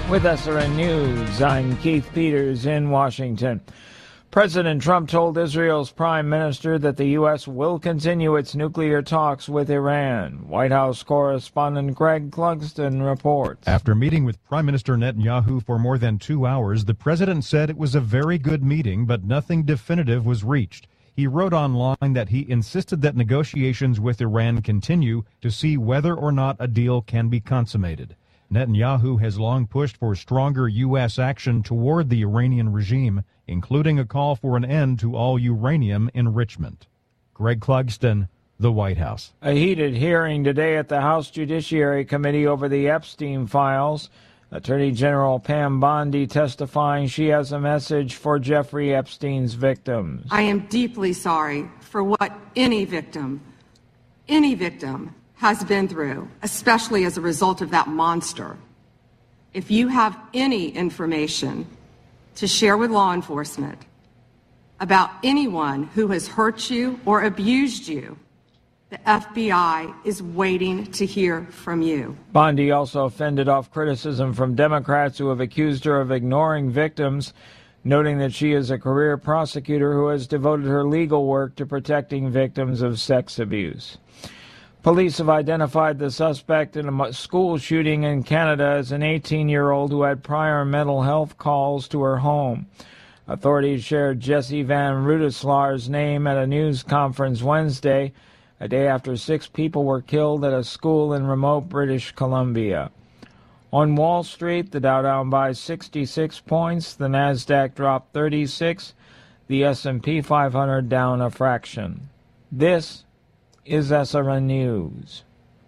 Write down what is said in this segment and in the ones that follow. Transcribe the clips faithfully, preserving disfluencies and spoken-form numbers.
With S R N News, I'm Keith Peters in Washington. President Trump told Israel's prime minister that the U S will continue its nuclear talks with Iran. White House correspondent Greg Clugston reports. After meeting with Prime Minister Netanyahu for more than two hours, the president said it was a very good meeting, but nothing definitive was reached. He wrote online that he insisted that negotiations with Iran continue to see whether or not a deal can be consummated. Netanyahu has long pushed for stronger U S action toward the Iranian regime, including a call for an end to all uranium enrichment. Greg Clugston, the White House. A heated hearing today at the House Judiciary Committee over the Epstein files. Attorney General Pam Bondi testifying she has a message for Jeffrey Epstein's victims. I am deeply sorry for what any victim, any victim, has been through, especially as a result of that monster. If you have any information to share with law enforcement about anyone who has hurt you or abused you, the F B I is waiting to hear from you. Bondi also fended off criticism from Democrats who have accused her of ignoring victims, noting that she is a career prosecutor who has devoted her legal work to protecting victims of sex abuse. Police have identified the suspect in a school shooting in Canada as an eighteen-year-old who had prior mental health calls to her home. Authorities shared Jesse Van Rudeslaar's name at a news conference Wednesday, a day after six people were killed at a school in remote British Columbia. On Wall Street, the Dow down by sixty-six points, the Nasdaq dropped thirty-six, the S and P five hundred down a fraction. This is S R N News.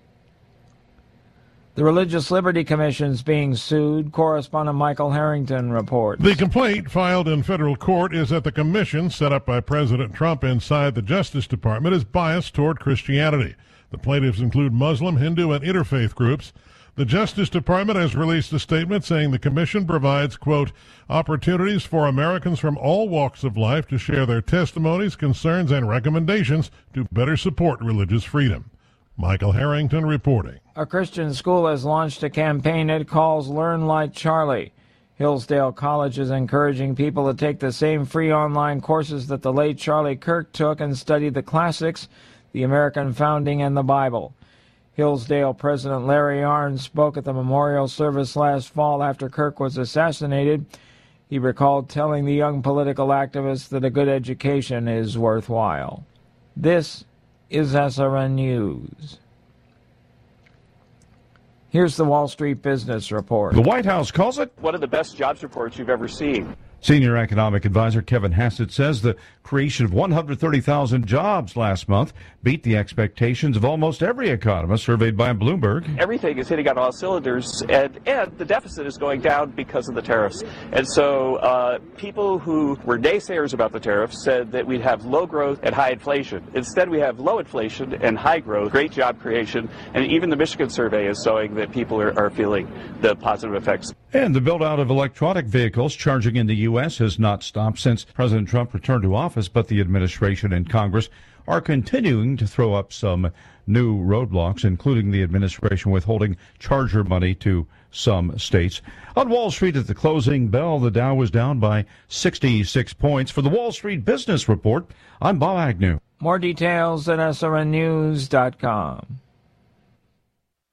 The Religious Liberty Commission is being sued. Correspondent Michael Harrington reports. The complaint filed in federal court is that the commission, set up by President Trump inside the Justice Department, is biased toward Christianity. The plaintiffs include Muslim, Hindu, and interfaith groups. The Justice Department has released a statement saying the commission provides, quote, opportunities for Americans from all walks of life to share their testimonies, concerns, and recommendations to better support religious freedom. Michael Harrington reporting. A Christian school has launched a campaign it calls Learn Like Charlie. Hillsdale College is encouraging people to take the same free online courses that the late Charlie Kirk took and study the classics, the American founding, and the Bible. Hillsdale President Larry Arnn spoke at the memorial service last fall after Kirk was assassinated. He recalled telling the young political activists that a good education is worthwhile. This is S R N News. Here's the Wall Street Business Report. The White House calls it one of the best jobs reports you've ever seen. Senior economic advisor Kevin Hassett says the creation of one hundred thirty thousand jobs last month beat the expectations of almost every economist surveyed by Bloomberg. Everything is hitting on all cylinders, and, and the deficit is going down because of the tariffs. And so uh, people who were naysayers about the tariffs said that we'd have low growth and high inflation. Instead, we have low inflation and high growth, great job creation, and even the Michigan survey is showing that people are, are feeling the positive effects. And the build-out of electronic vehicles charging in the U S has not stopped since President Trump returned to office, but the administration and Congress are continuing to throw up some new roadblocks, including the administration withholding charger money to some states. On Wall Street at the closing bell, the Dow was down by sixty-six points. For the Wall Street Business Report, I'm Bob Agnew. More details at S R N news dot com.